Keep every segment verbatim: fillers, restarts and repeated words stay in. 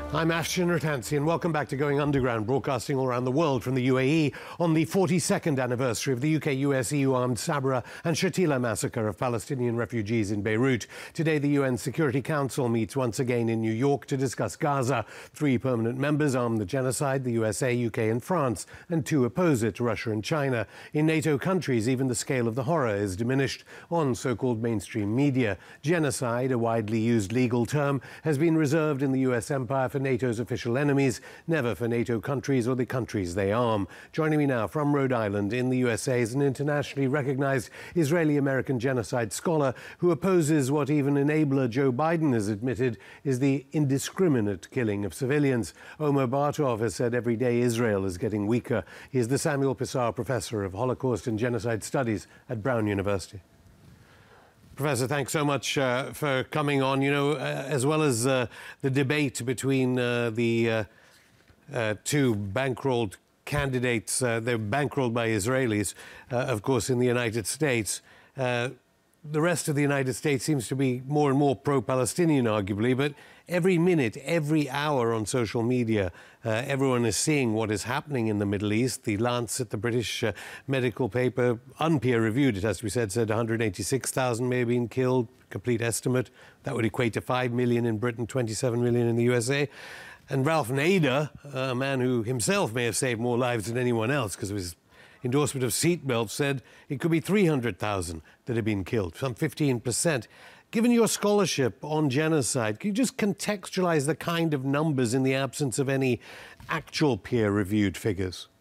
I'm Afshin Rattansi, and welcome back to Going Underground, broadcasting all around the world from the U A E on the forty-second anniversary of the U K U S E U armed Sabra and Shatila massacre of Palestinian refugees in Beirut. Today, the U N Security Council meets once again in New York to discuss Gaza. Three permanent members arm the genocide: the U S A, U K and France, and two oppose it: Russia and China. In NATO countries, even the scale of the horror is diminished on so-called mainstream media. Genocide, a widely used legal term, has been reserved in the U S empire for NATO's official enemies, never for NATO countries or the countries they arm. Joining me now from Rhode Island in the U S A is an internationally recognized Israeli-American genocide scholar who opposes what even enabler Joe Biden has admitted is the indiscriminate killing of civilians. Omer Bartov has said every day Israel is getting weaker. He is the Samuel Pisar Professor of Holocaust and Genocide Studies at Brown University. Professor, thanks so much uh, for coming on. You know, uh, as well as uh, the debate between uh, the uh, uh, two bankrolled candidates, uh, they're bankrolled by Israelis, uh, of course, in the United States. Uh, the rest of the United States seems to be more and more pro-Palestinian, arguably, but every minute, every hour on social media, uh, everyone is seeing what is happening in the Middle East. The Lancet, the British uh, medical paper, unpeer-reviewed, it has to be said, said one hundred eighty-six thousand may have been killed, complete estimate. That would equate to five million in Britain, twenty-seven million in the U S A. And Ralph Nader, a man who himself may have saved more lives than anyone else because of his endorsement of seatbelts, said it could be three hundred thousand that have been killed, some fifteen percent. Given your scholarship on genocide, can you just contextualize the kind of numbers in the absence of any actual peer-reviewed figures?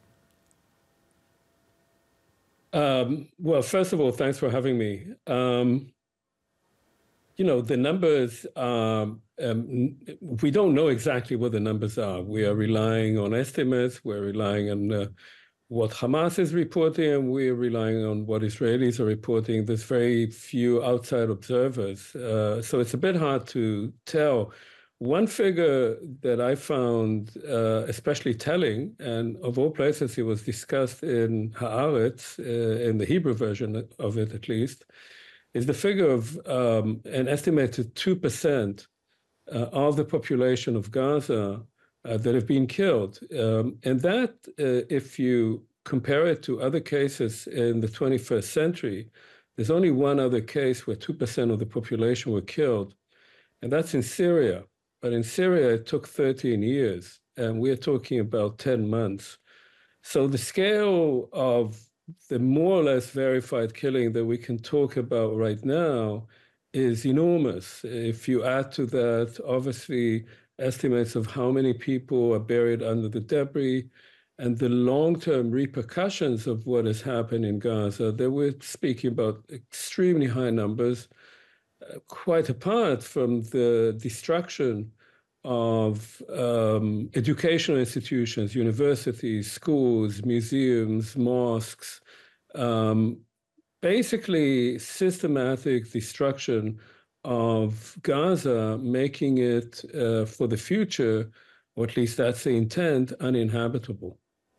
Um, well, first of all, thanks for having me. Um, you know, the numbers, um, um, we don't know exactly what the numbers are. We are relying on estimates. We're relying on uh, what Hamas is reporting, and we're relying on what Israelis are reporting. There's very few outside observers. Uh, so it's a bit hard to tell. One figure that I found uh, especially telling, and of all places it was discussed in Haaretz, uh, in the Hebrew version of it at least, is the figure of um, an estimated two percent uh, of the population of Gaza Uh, that have been killed. Um, and that, uh, if you compare it to other cases in the twenty-first century, there's only one other case where two percent of the population were killed, and that's in Syria. But in Syria, it took thirteen years, and we're talking about ten months. So the scale of the more or less verified killing that we can talk about right now is enormous. If you add to that, obviously, estimates of how many people are buried under the debris and the long-term repercussions of what has happened in Gaza, that we're speaking about extremely high numbers, uh, quite apart from the destruction of um, educational institutions, universities, schools, museums, mosques, um, basically systematic destruction of Gaza, making it, uh, for the future, or at least that's the intent, uninhabitable.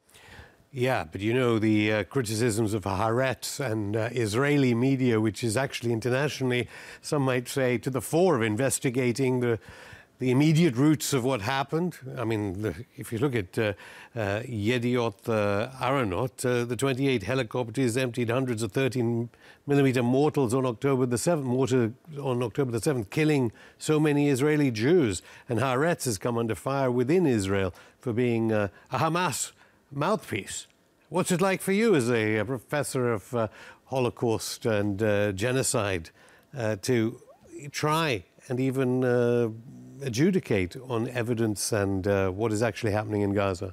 Yeah, but you know, the uh, criticisms of Haaretz and uh, Israeli media, which is actually internationally, some might say, to the fore of investigating the the immediate roots of what happened. I mean, the, if you look at uh, uh, Yediot uh, Aharonot, uh, the twenty-eight helicopters emptied hundreds of thirteen millimeter mortars on October the seventh, mortar on October the seventh, killing so many Israeli Jews. And Haaretz has come under fire within Israel for being uh, a Hamas mouthpiece. What's it like for you as a, a professor of uh, Holocaust and uh, genocide uh, to try and even uh, adjudicate on evidence and uh, what is actually happening in Gaza?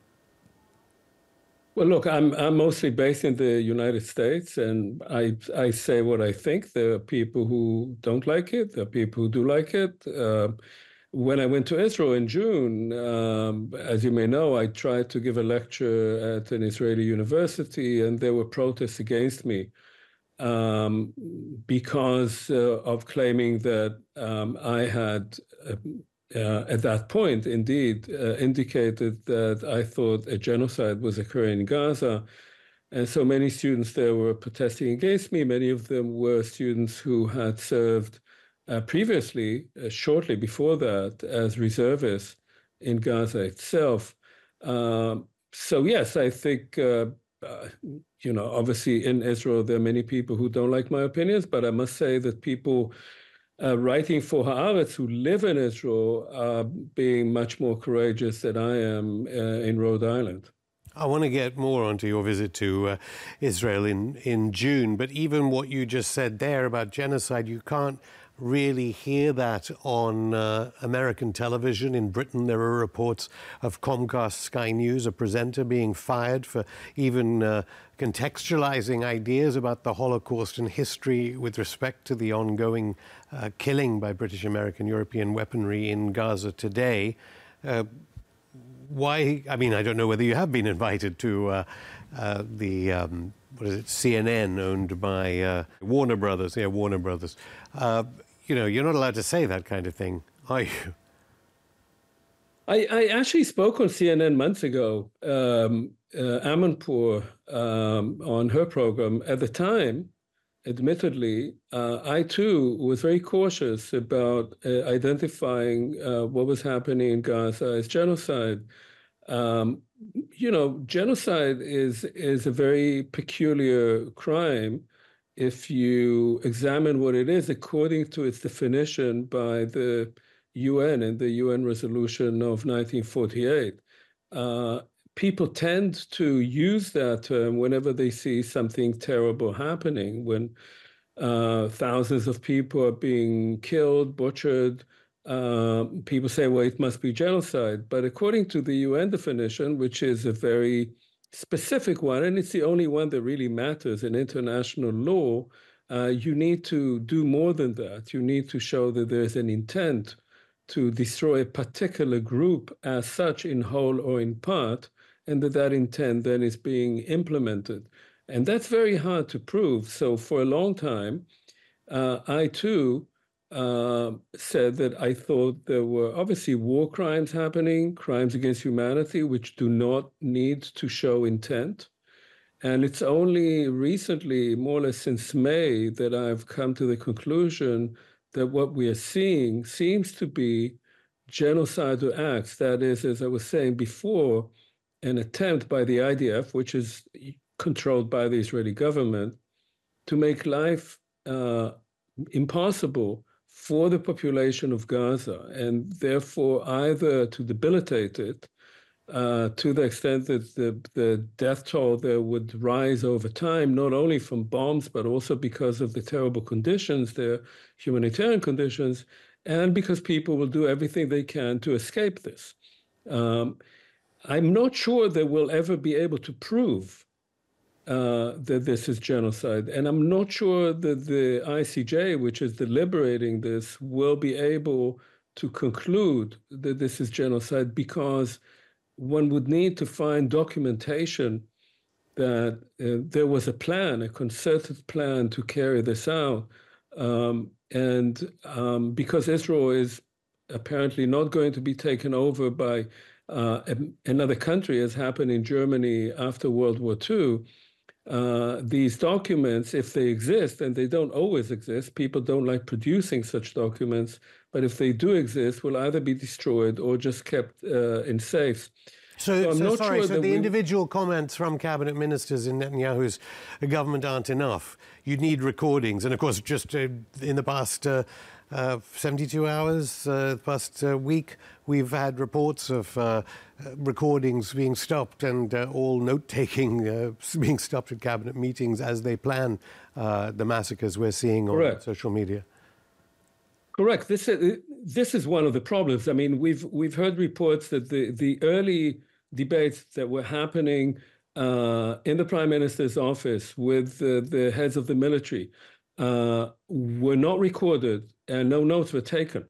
Well, look, I'm I'm mostly based in the United States, and I I say what I think. There are people who don't like it. There are people who do like it. Uh, when I went to Israel in June, um, as you may know, I tried to give a lecture at an Israeli university, and there were protests against me um, because uh, of claiming that um, I had, uh, uh, at that point, indeed, uh, indicated that I thought a genocide was occurring in Gaza. And so many students there were protesting against me. Many of them were students who had served uh, previously, uh, shortly before that, as reservists in Gaza itself. Um, so yes, I think, uh, uh, you know, obviously in Israel, there are many people who don't like my opinions, but I must say that people uh, writing for Haaretz who live in Israel are being much more courageous than I am uh, in Rhode Island. I want to get more onto your visit to uh, Israel in, in June, but even what you just said there about genocide, you can't really hear that on uh, American television. In Britain, there are reports of Comcast Sky News, a presenter being fired for even uh, contextualizing ideas about the Holocaust and history with respect to the ongoing uh, killing by British, American, European weaponry in Gaza today. Uh, why? I mean, I don't know whether you have been invited to uh, uh, the, um, what is it, C N N, owned by uh, Warner Brothers. Yeah, Warner Brothers. Uh, you know, you're not allowed to say that kind of thing, are you? I, I actually spoke on C N N months ago, um, uh, Amanpour, um, on her program. At the time, admittedly, uh, I too was very cautious about uh, identifying uh, what was happening in Gaza as genocide. Um, you know, genocide is is a very peculiar crime if you examine what it is according to its definition by the U N and the U N resolution of nineteen forty-eight. Uh, people tend to use that term whenever they see something terrible happening, when uh, thousands of people are being killed, butchered. Uh, people say, well, it must be genocide. But according to the U N definition, which is a very specific one, and it's the only one that really matters in international law, uh, you need to do more than that. You need to show that there's an intent to destroy a particular group as such, in whole or in part, and that that intent then is being implemented. And that's very hard to prove. So for a long time, uh, I too uh, said that I thought there were obviously war crimes happening, crimes against humanity, which do not need to show intent. And it's only recently, more or less since May, that I've come to the conclusion that what we are seeing seems to be genocidal acts. That is, as I was saying before, an attempt by the I D F, which is controlled by the Israeli government, to make life uh, impossible for the population of Gaza, and therefore either to debilitate it uh, to the extent that the, the death toll there would rise over time, not only from bombs, but also because of the terrible conditions, the humanitarian conditions, and because people will do everything they can to escape this. Um, I'm not sure they will ever be able to prove uh, that this is genocide. And I'm not sure that the I C J, which is deliberating this, will be able to conclude that this is genocide, because one would need to find documentation that uh, there was a plan, a concerted plan to carry this out. Um, and um, because Israel is apparently not going to be taken over by uh, another country, as happened in Germany after World War Two, uh, these documents, if they exist, and they don't always exist, people don't like producing such documents, but if they do exist, will either be destroyed or just kept uh, in safes. So, so, I'm so not sorry, sure so that the we... individual comments from cabinet ministers in Netanyahu's government aren't enough. You need recordings. And of course, just uh, in the past uh, uh, seventy-two hours, uh, the past uh, week, we've had reports of uh, recordings being stopped and uh, all note-taking uh, being stopped at cabinet meetings as they plan uh, the massacres we're seeing on Correct. social media. Correct. This is, this is one of the problems. I mean, we've we've heard reports that the, the early debates that were happening uh, in the prime minister's office with uh, the heads of the military uh, were not recorded and no notes were taken.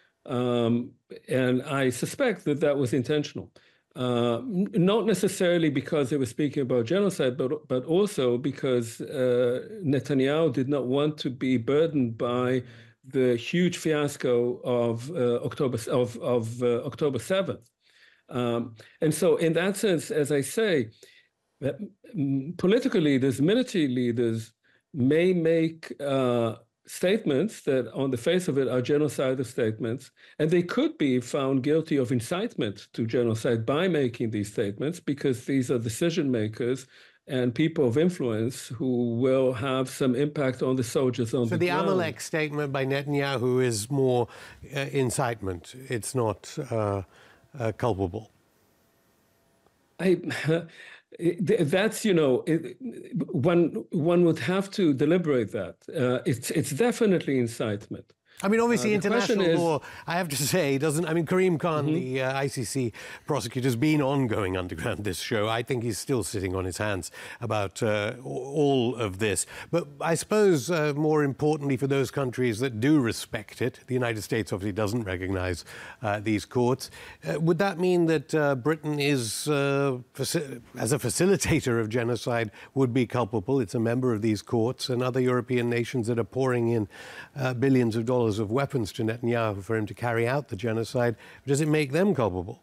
Um, and I suspect that that was intentional. Uh, not necessarily because they were speaking about genocide, but but also because uh, Netanyahu did not want to be burdened by the huge fiasco of uh, October of of uh, October seventh. Um, and so, in that sense, as I say, political leaders, military leaders may make uh, statements that on the face of it are genocidal statements, and they could be found guilty of incitement to genocide by making these statements, because these are decision makers and people of influence who will have some impact on the soldiers on so the, the ground. Amalek statement by Netanyahu is more uh, incitement. It's not uh, uh, culpable. I, that's, you know, it, one one would have to deliberate that. Uh, it's it's definitely incitement. I mean, obviously, Uh, international is, law, I have to say, doesn't... I mean, Karim Khan, mm-hmm. the uh, I C C prosecutor, has been on Going Underground this show. I think he's still sitting on his hands about uh, all of this. But I suppose, uh, more importantly, for those countries that do respect it, the United States obviously doesn't recognise uh, these courts. Uh, would that mean that uh, Britain is, uh, faci- as a facilitator of genocide, would be culpable? It's a member of these courts, and other European nations that are pouring in uh, billions of dollars of weapons to Netanyahu for him to carry out the genocide. Does it make them culpable?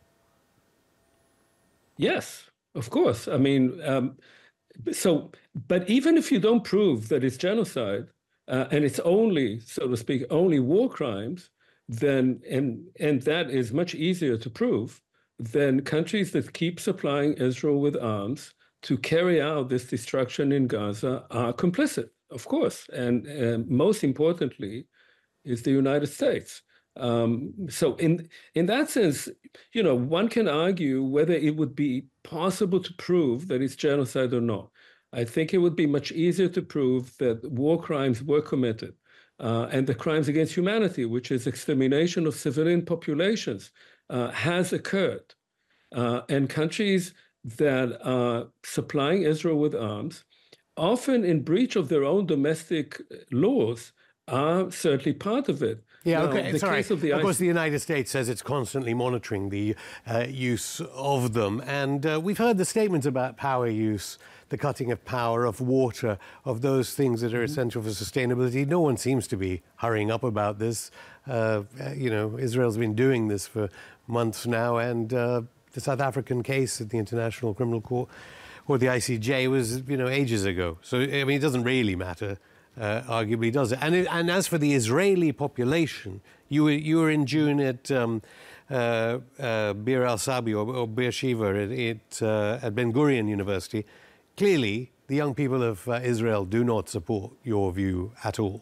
Yes, of course. I mean, um, so, but even if you don't prove that it's genocide, uh, and it's only, so to speak, only war crimes, then, and, and that is much easier to prove, then countries that keep supplying Israel with arms to carry out this destruction in Gaza are complicit, of course. And uh, most importantly, is the United States. Um, so in in that sense, you know, one can argue whether it would be possible to prove that it's genocide or not. I think it would be much easier to prove that war crimes were committed, uh, and the crimes against humanity, which is extermination of civilian populations, uh, has occurred. Uh, and countries that are supplying Israel with arms, often in breach of their own domestic laws, are certainly part of it. Yeah, now, okay, the sorry. Case of, the of course, the United States says it's constantly monitoring the uh, use of them. And uh, we've heard the statements about power use, the cutting of power, of water, of those things that are mm-hmm. essential for sustainability. No one seems to be hurrying up about this. Uh, you know, Israel's been doing this for months now, and uh, the South African case at the International Criminal Court, or the I C J, was, you know, ages ago. So, I mean, it doesn't really matter. Uh, arguably does it. And, it. and as for the Israeli population, you were, you were in June at um, uh, uh, Bir al-Sabi or, or Beersheba at, at, uh, at Ben Gurion University. Clearly, the young people of uh, Israel do not support your view at all.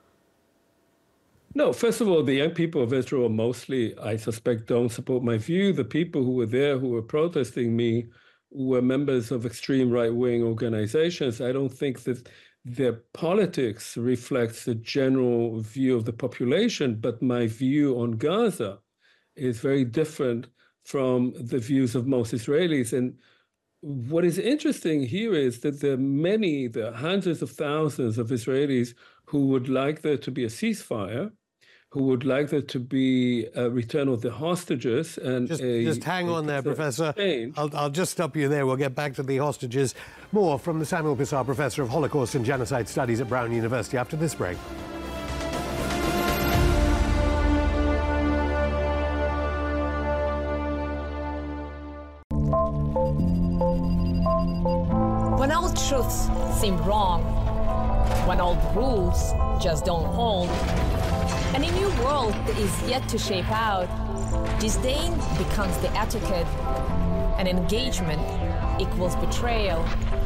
No, first of all, the young people of Israel mostly, I suspect, don't support my view. The people who were there who were protesting me were members of extreme right-wing organizations. I don't think that their politics reflects the general view of the population, but my view on Gaza is very different from the views of most Israelis. And what is interesting here is that there are many, there are hundreds of thousands of Israelis who would like there to be a ceasefire, who would like there to be a return of the hostages. And just, a, just hang on there, Professor. I'll, I'll just stop you there. We'll get back to the hostages. More from the Samuel Pisar Professor of Holocaust and Genocide Studies at Brown University after this break. When all truths seem wrong, when all rules just don't hold, and a new world is yet to shape out, disdain becomes the etiquette, and engagement equals betrayal.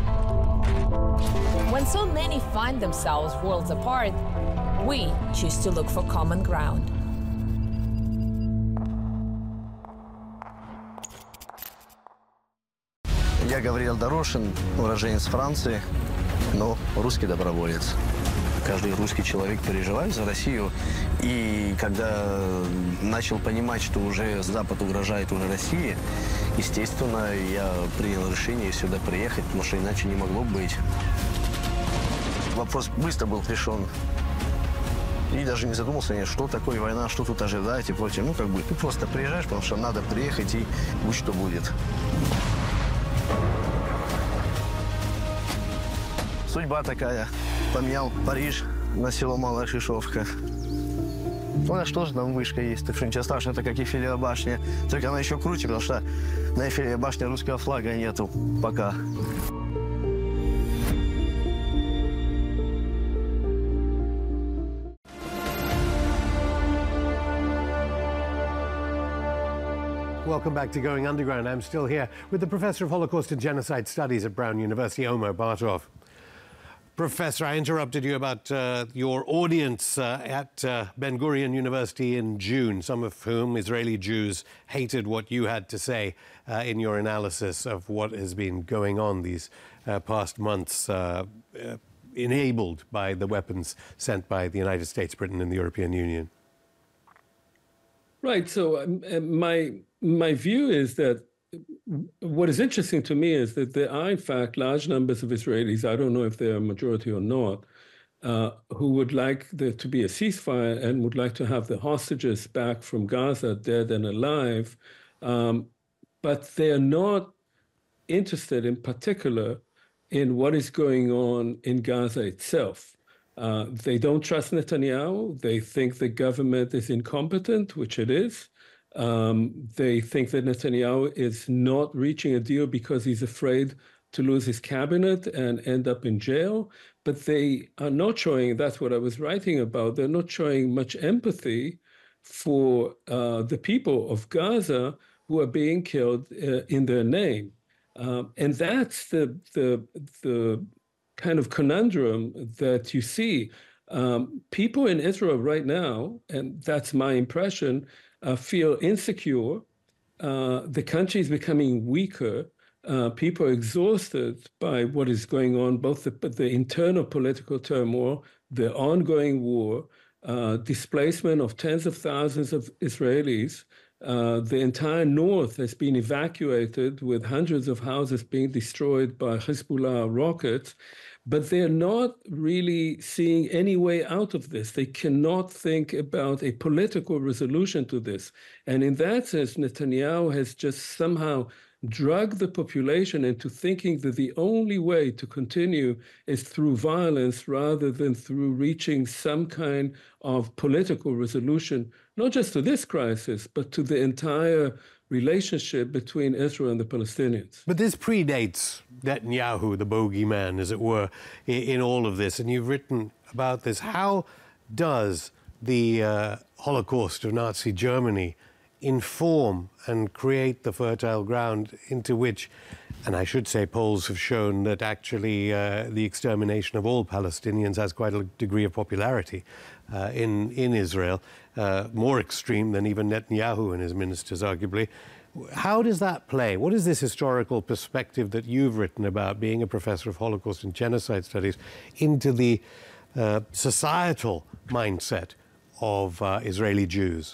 When so many find themselves worlds apart, we choose to look for common ground. Я Гавриил Дорошин, уроженец Франции, но русский доброволец. Каждый русский человек переживает за Россию. И когда начал понимать, что уже Запад угрожает уже России, естественно, я принял решение сюда приехать, потому что иначе не могло быть. Вопрос быстро был решен. И даже не задумался, что такое война, что тут ожидать и прочее. Ну, как бы, ты просто приезжаешь, потому что надо приехать и будь что будет. Судьба такая. Поменял Париж на село Малая Шишовка. У нас тоже там вышка есть, так что ничего страшного, это как Эйфелева башня. Только она еще круче, потому что на Эйфелевой башне русского флага нету пока. Welcome back to Going Underground. I'm still here with the Professor of Holocaust and Genocide Studies at Brown University, Omer Bartov. Professor, I interrupted you about uh, your audience uh, at uh, Ben Gurion University in June, some of whom, Israeli Jews, hated what you had to say uh, in your analysis of what has been going on these uh, past months, uh, uh, enabled by the weapons sent by the United States, Britain, and the European Union. Right. So um, my my view is that what is interesting to me is that there are, in fact, large numbers of Israelis, I don't know if they're a majority or not, uh, who would like there to be a ceasefire and would like to have the hostages back from Gaza, dead and alive. Um, but they are not interested in particular in what is going on in Gaza itself. Uh, they don't trust Netanyahu. They think the government is incompetent, which it is. Um, they think that Netanyahu is not reaching a deal because he's afraid to lose his cabinet and end up in jail. But they are not showing, that's what I was writing about, they're not showing much empathy for uh, the people of Gaza who are being killed uh, in their name. Um, and that's the, the, the kind of conundrum that you see. Um, people in Israel right now, and that's my impression, Uh, feel insecure. Uh, the country is becoming weaker. Uh, people are exhausted by what is going on, both the, the internal political turmoil, the ongoing war, uh, displacement of tens of thousands of Israelis. Uh, the entire north has been evacuated with hundreds of houses being destroyed by Hezbollah rockets. But they're not really seeing any way out of this. They cannot think about a political resolution to this. And in that sense, Netanyahu has just somehow drugged the population into thinking that the only way to continue is through violence rather than through reaching some kind of political resolution, not just to this crisis, but to the entire relationship between Israel and the Palestinians. But this predates Netanyahu, the bogeyman, as it were, in, in all of this. And you've written about this. How does the uh, Holocaust of Nazi Germany inform and create the fertile ground into which, and I should say polls have shown that actually uh, the extermination of all Palestinians has quite a degree of popularity uh, in, in Israel, uh, more extreme than even Netanyahu and his ministers, arguably. How does that play? What is this historical perspective that you've written about, being a professor of Holocaust and Genocide Studies, into the uh, societal mindset of uh, Israeli Jews?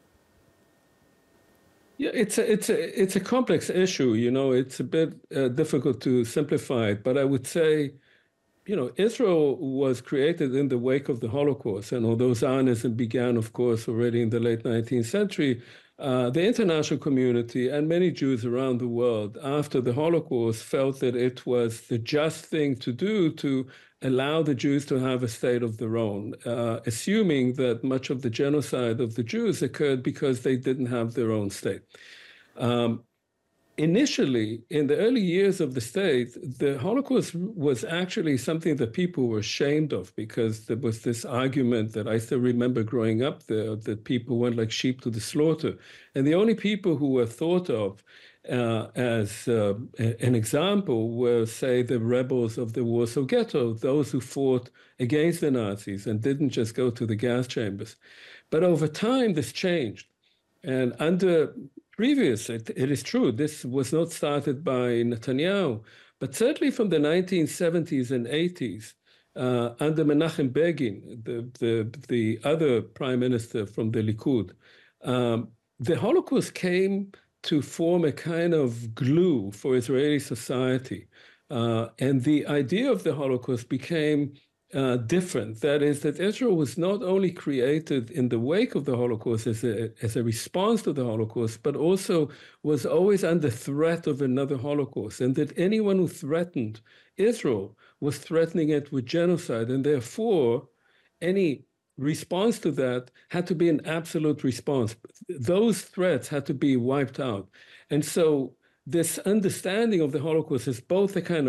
Yeah, it's a, it's a, it's a complex issue. You know, it's a bit uh, difficult to simplify it, but I would say, you know, Israel was created in the wake of the Holocaust. And although Zionism began, of course, already in the late nineteenth century, uh, the international community and many Jews around the world after the Holocaust felt that it was the just thing to do to allow the Jews to have a state of their own, uh, assuming that much of the genocide of the Jews occurred because they didn't have their own state. Um, Initially, in the early years of the state, the Holocaust was actually something that people were ashamed of because there was this argument that I still remember growing up there, that people went like sheep to the slaughter. And the only people who were thought of uh, as uh, an example were, say, the rebels of the Warsaw Ghetto, those who fought against the Nazis and didn't just go to the gas chambers. But over time, this changed. And under previous, it, it is true, this was not started by Netanyahu, but certainly from the nineteen seventies and eighties, uh, under Menachem Begin, the, the, the other prime minister from the Likud, um, the Holocaust came to form a kind of glue for Israeli society. Uh, and the idea of the Holocaust became Uh, different. That is, that Israel was not only created in the wake of the Holocaust as a, as a response to the Holocaust, but also was always under threat of another Holocaust, and that anyone who threatened Israel was threatening it with genocide, and therefore any response to that had to be an absolute response. Those threats had to be wiped out. And so this understanding of the Holocaust is both a kind of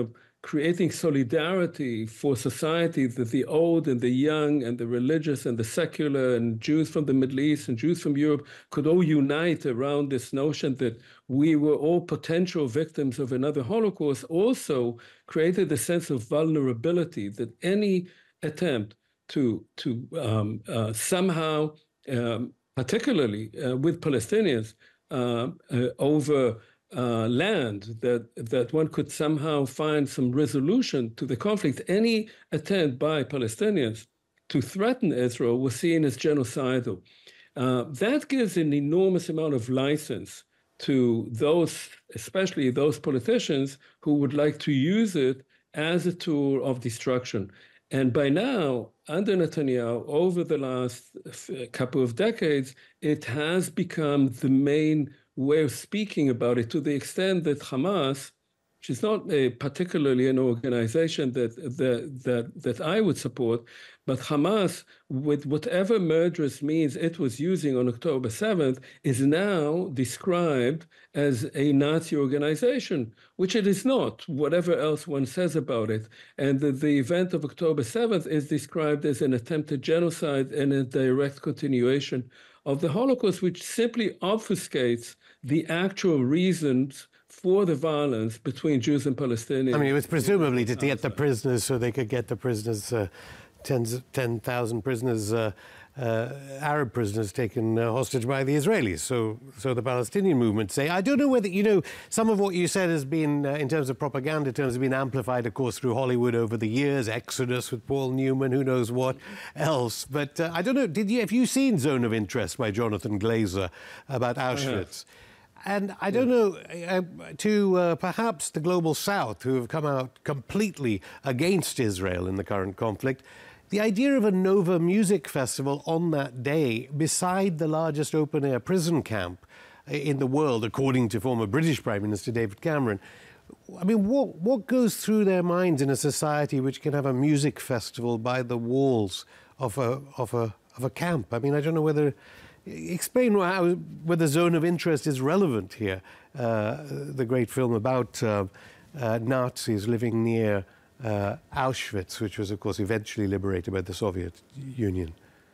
creating solidarity for society, that the old and the young and the religious and the secular and Jews from the Middle East and Jews from Europe could all unite around this notion that we were all potential victims of another Holocaust, also created a sense of vulnerability, that any attempt to, to um, uh, somehow, um, particularly uh, with Palestinians, uh, uh, over Uh, land, that that one could somehow find some resolution to the conflict. Any attempt by Palestinians to threaten Israel was seen as genocidal. Uh, that gives an enormous amount of license to those, especially those politicians who would like to use it as a tool of destruction. And by now, under Netanyahu, over the last couple of decades, it has become the main way of speaking about it, to the extent that Hamas, which is not a particularly an organization that, that, that, that I would support, but Hamas, with whatever murderous means it was using on October seventh, is now described as a Nazi organization, which it is not, whatever else one says about it. And the, the event of October seventh is described as an attempted genocide and a direct continuation of the Holocaust, which simply obfuscates the actual reasons for the violence between Jews and Palestinians. I mean, it was presumably to get the prisoners so they could get the prisoners, uh, tens, ten thousand prisoners, uh, uh, Arab prisoners taken uh, hostage by the Israelis. So, so the Palestinian movement say, I don't know whether, you know, some of what you said has been, uh, in terms of propaganda terms, has been amplified, of course, through Hollywood over the years, Exodus with Paul Newman, who knows what else. But uh, I don't know, did you, have you seen Zone of Interest by Jonathan Glazer about Auschwitz? Uh-huh. And I don't know, uh, to uh, perhaps the Global South, who have come out completely against Israel in the current conflict, the idea of a Nova Music Festival on that day beside the largest open-air prison camp in the world, according to former British Prime Minister David Cameron, I mean, what, what goes through their minds in a society which can have a music festival by the walls of a, of a, of a camp? I mean, I don't know whether... Explain how, whether Zone of Interest is relevant here. Uh, the great film about uh, uh, Nazis living near uh, Auschwitz, which was, of course, eventually liberated by the Soviet Union.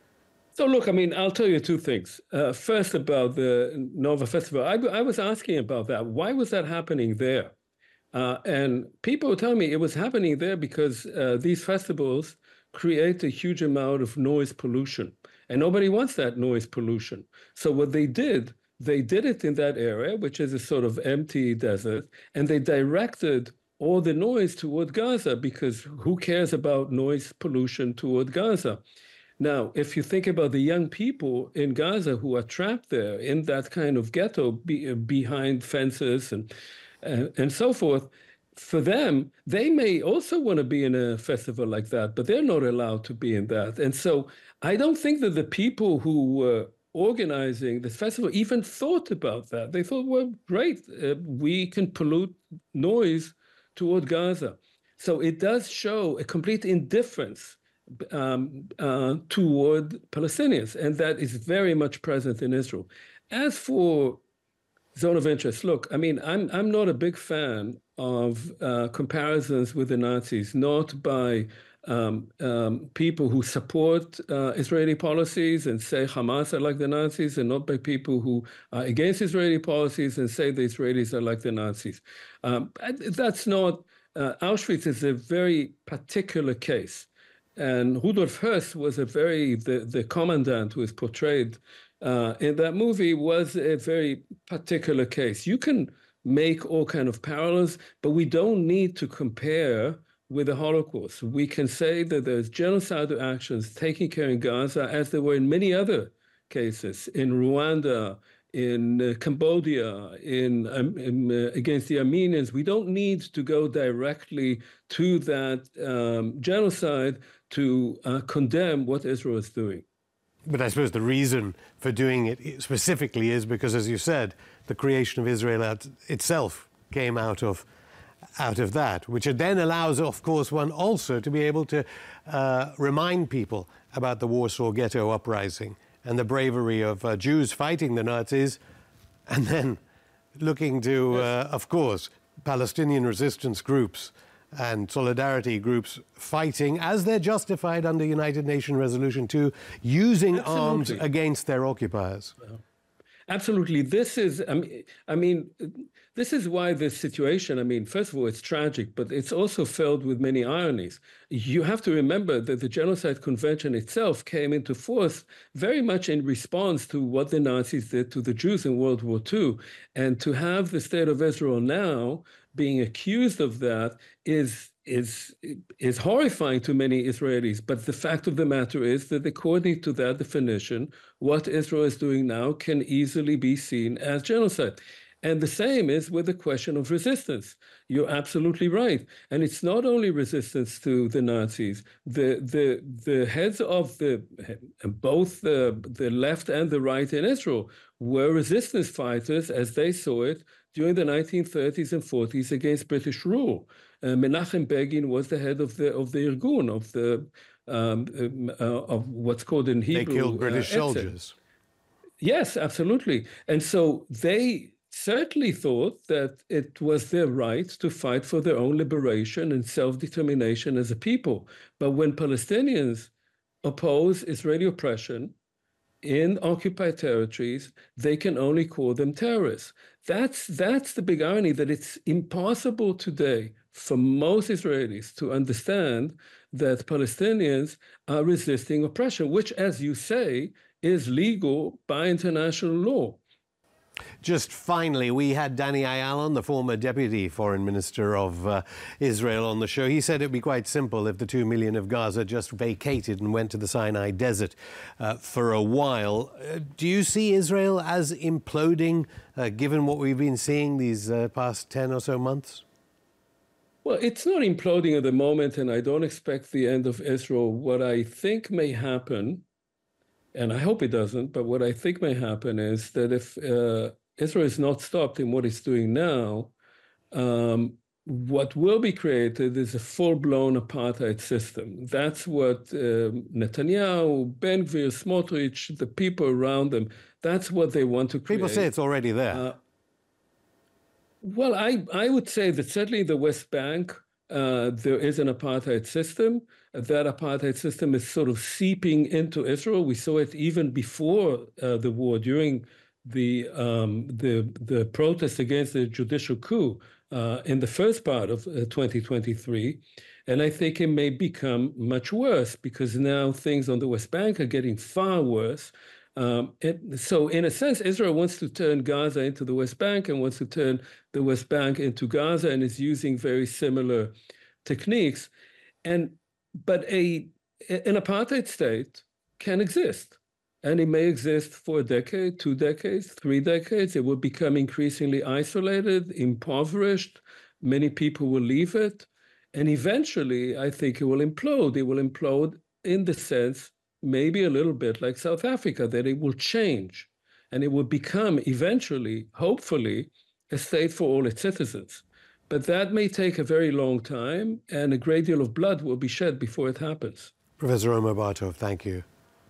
So, look, I mean, I'll tell you two things. Uh, first, about the Nova Festival. I, I was asking about that. Why was that happening there? Uh, and people tell me it was happening there because uh, these festivals create a huge amount of noise pollution. And nobody wants that noise pollution. So what they did, they did it in that area, which is a sort of empty desert, and they directed all the noise toward Gaza, because who cares about noise pollution toward Gaza? Now, if you think about the young people in Gaza who are trapped there in that kind of ghetto be, behind fences and, uh, and so forth, for them, they may also want to be in a festival like that, but they're not allowed to be in that. And so I don't think that the people who were organizing this festival even thought about that. They thought, well, great, uh, we can pollute noise toward Gaza. So it does show a complete indifference um, uh, toward Palestinians, and that is very much present in Israel. As for Zone of Interest, look, I mean, I'm, I'm not a big fan of uh, comparisons with the Nazis, not by um, um, people who support uh, Israeli policies and say Hamas are like the Nazis, and not by people who are against Israeli policies and say the Israelis are like the Nazis. Um, that's not, uh, Auschwitz is a very particular case. And Rudolf Höss was a very, the, the commandant who is portrayed uh, in that movie was a very particular case. You can make all kind of parallels, but we don't need to compare with the Holocaust. We can say that there's genocidal actions taking care in Gaza, as there were in many other cases, in Rwanda, in uh, Cambodia, in, um, in uh, against the Armenians. We don't need to go directly to that um, genocide to uh, condemn what Israel is doing. But I suppose the reason for doing it specifically is because, as you said, the creation of Israel itself came out of out of that, which then allows, of course, one also to be able to uh, remind people about the Warsaw Ghetto uprising and the bravery of uh, Jews fighting the Nazis, and then looking to, uh, of course, Palestinian resistance groups and solidarity groups fighting, as they're justified under United Nations Resolution two, using Absolutely. arms against their occupiers. Absolutely. This is, I mean, I mean, this is why this situation, I mean, first of all, it's tragic, but it's also filled with many ironies. You have to remember that the Genocide Convention itself came into force very much in response to what the Nazis did to the Jews in World War Two. And to have the State of Israel now being accused of that is is is horrifying to many Israelis. But the fact of the matter is that according to that definition, what Israel is doing now can easily be seen as genocide. And the same is with the question of resistance. You're absolutely right. And it's not only resistance to the Nazis. The the the heads of the both the, the left and the right in Israel were resistance fighters, as they saw it, during the nineteen thirties and forties against British rule. Uh, Menachem Begin was the head of the of the Irgun, of the um, uh, of what's called in Hebrew. They killed British uh, soldiers. Yes, absolutely. And so they certainly thought that it was their right to fight for their own liberation and self-determination as a people. But when Palestinians oppose Israeli oppression in occupied territories, they can only call them terrorists. That's, that's the big irony, that it's impossible today for most Israelis to understand that Palestinians are resisting oppression, which, as you say, is legal by international law. Just finally, we had Danny Ayalon, the former deputy foreign minister of uh, Israel, on the show. He said it'd be quite simple if the two million of Gaza just vacated and went to the Sinai Desert uh, for a while. Uh, do you see Israel as imploding, uh, given what we've been seeing these uh, past ten or so months? Well, it's not imploding at the moment, and I don't expect the end of Israel. What I think may happen, and I hope it doesn't, but what I think may happen is that if uh, Israel is not stopped in what it's doing now, um, what will be created is a full-blown apartheid system. That's what um, Netanyahu, Ben Gvir, Smotrich, the people around them, that's what they want to create. People say it's already there. Uh, well, I, I would say that certainly in the West Bank, uh, there is an apartheid system. That apartheid system is sort of seeping into Israel. We saw it even before uh, the war, during the um, the the protest against the judicial coup uh, in the first part of uh, twenty twenty-three. And I think it may become much worse because now things on the West Bank are getting far worse. Um, it, so in a sense, Israel wants to turn Gaza into the West Bank and wants to turn the West Bank into Gaza and is using very similar techniques. And but a an apartheid state can exist, and it may exist for a decade, two decades, three decades. It will become increasingly isolated, impoverished. Many people will leave it, and eventually, I think it will implode. It will implode in the sense, maybe a little bit like South Africa, that it will change, and it will become eventually, hopefully, a state for all its citizens. But that may take a very long time, and a great deal of blood will be shed before it happens. Professor Omer Bartov, thank you.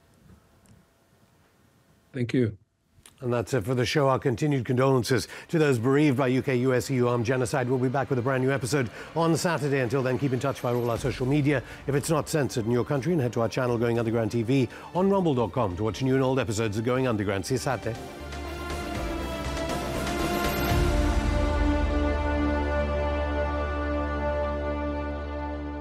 Thank you. And that's it for the show. Our continued condolences to those bereaved by U K U S E U armed genocide. We'll be back with a brand new episode on Saturday. Until then, keep in touch via all our social media if it's not censored in your country, and head to our channel Going Underground T V on rumble dot com to watch new and old episodes of Going Underground. See you Saturday.